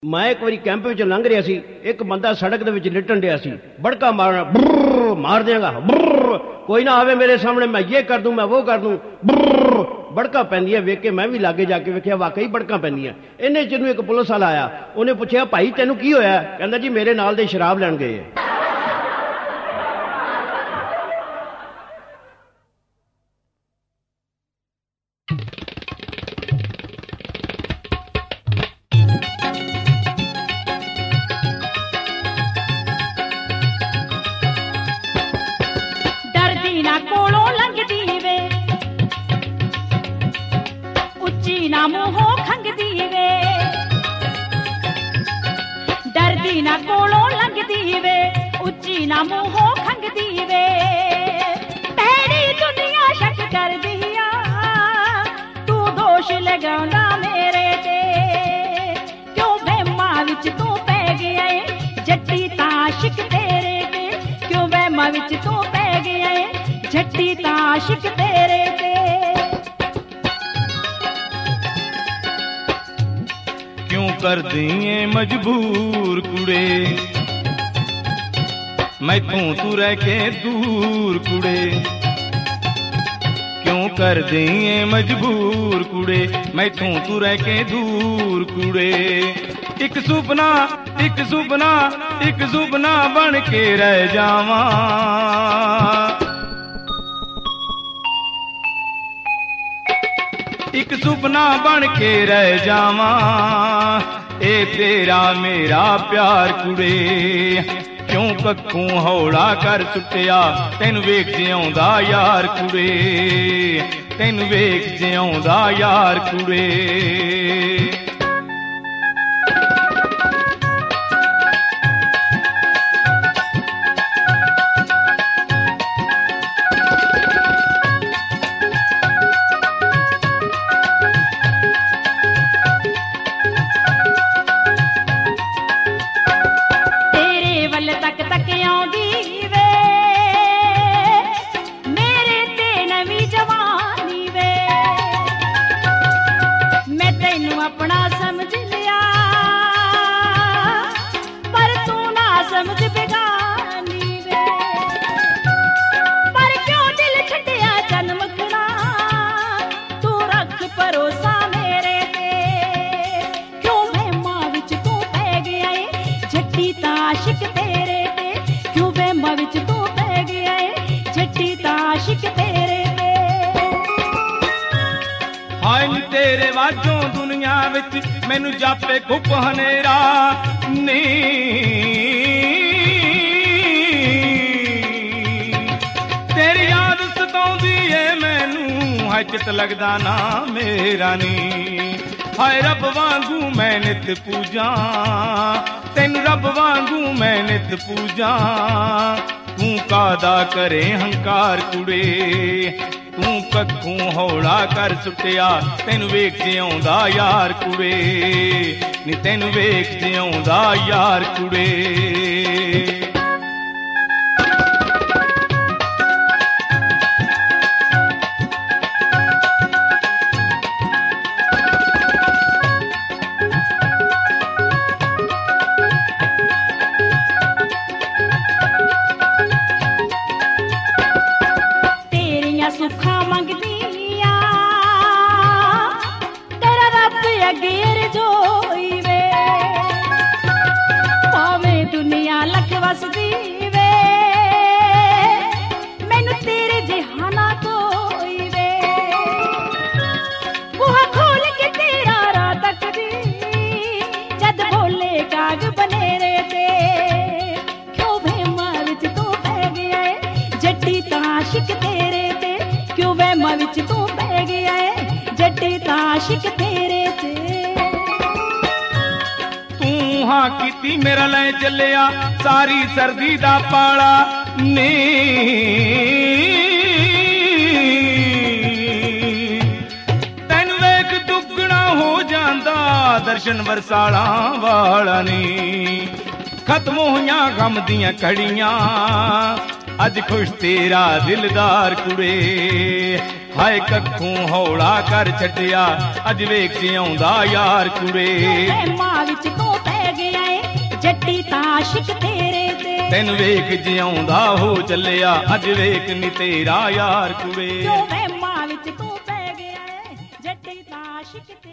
मैं एक बारी कैंप में लंघ रहा सी, एक बंदा सड़क दे विच लिटन दिया सी, बड़का मारना, मार देगा, कोई ना आवे मेरे सामने, मैं ये कर दूं, मैं वो कर दूं, बड़का पैंदी है। वेख के मैं भी लागे जाके वेख्या, वाकई बड़का पैंदियां। इन्ने चिर एक पुलिस वाला आया, उन्हें पूछा भाई तेनू की होया? कहंदा जी मेरे नाल दे शराब लैण गए है। ना मूहों खंगदी वे, डरदी ना कोलों लंघदी वे, उच्ची ना मूहों खंगदी वे। तेरी दुनिया शक कर दिया, तू दोष लगांदा मेरे ते, क्यों वहमां विच तू पै गया है, जट्टी तां आशिक तेरे ते, क्यों वहमां विच तू पै गया है, जट्टी तां आशिक तेरे ते। क्यों कर दिए मजबूर कुड़े, मैथों तू रह के दूर कुड़े, क्यों कर दिए मजबूर कुड़े, मैथों तू रह के दूर कुड़े। एक सुपना एक सुपना एक सुपना बन के रह जावां, एक सुपना बन के रह जावां, ए तेरा मेरा प्यार कुड़े। क्यों कक्खों हौला कर सुटिया, तैनू वेख जिउंदा यार कुड़े, तैनू वेख जिउंदा यार कुड़े। अपना समझ लिया पर तू ना समझ बेगानी वे, पर क्यों दिल छड्डिया चन मखना, तू रख भरोसा मेरे ते, क्यों वहमां विच तू पै गया है, जट्टी तां आशिक तेरे ते, क्यों वहमां विच तू पै गया है, जट्टी तां आशिक तेरे ते। हाय नी तेरे वाजों दुनिया विच मैनू जापे घुप हनेरा नी, तेरी याद सताउंदी ए मैनू, हाय चित लगदा ना मेरा नी। हाय रब वांगू मैं नित पूजा, तैनू रब वांगू मैं नित पूजा, तू कादा करे हंकार कुड़े, तू कक्खों हौला कर सुटिया, तैनू वेख जिउंदा यार कुड़े, नी तैनू वेख जिउंदा यार कुड़े। सुखा मंगदिया तेरा रब अगेर जोई वे, भावें दुनिया लख वसदी वे, मैनू तेरे जहाना कोई वे। बूहा खोल के तेरा राह तकदी, जद बोले काग बनेरे ते, क्यों वहमां विच तू पै गया है, जट्टी तां आशिक तेरे ते, क्यों वहमां विच तू पै गया है, जट्टी तां आशिक तेरे ते। तू हां कीती मेरा लै चलिया, सारी सर्दी दा पाला नी, तैनू वेख दुगना हो जांदा, दर्शन वरसाला वाला नी। खत्म होइयां गम दियां घड़ियां, अज खुश तेरा दिलदार कुड़े, हाय कक्खों हौला कर छड्डिया, अज वेख जिउंदा यार कुड़े। वहमां विच तू पै ਆਸ਼ਿਕ ਤੇਰੇ ਤੇ। ਤੈਨੂੰ ਵੇਖ ਜਿਉਂਦਾ ਹੋ ਚੱਲਿਆ ਅੱਜ ਵੇਖ ਨੀ ਤੇਰਾ ਯਾਰ ਕੁੜੇ। ਜੋ ਵਹਿਮਾਂ ਵਿੱਚ ਤੂੰ ਪੈ ਗਿਆ ਏ ਜੱਟੀ ਤਾਂ ਆਸ਼ਿਕ ਤੇ।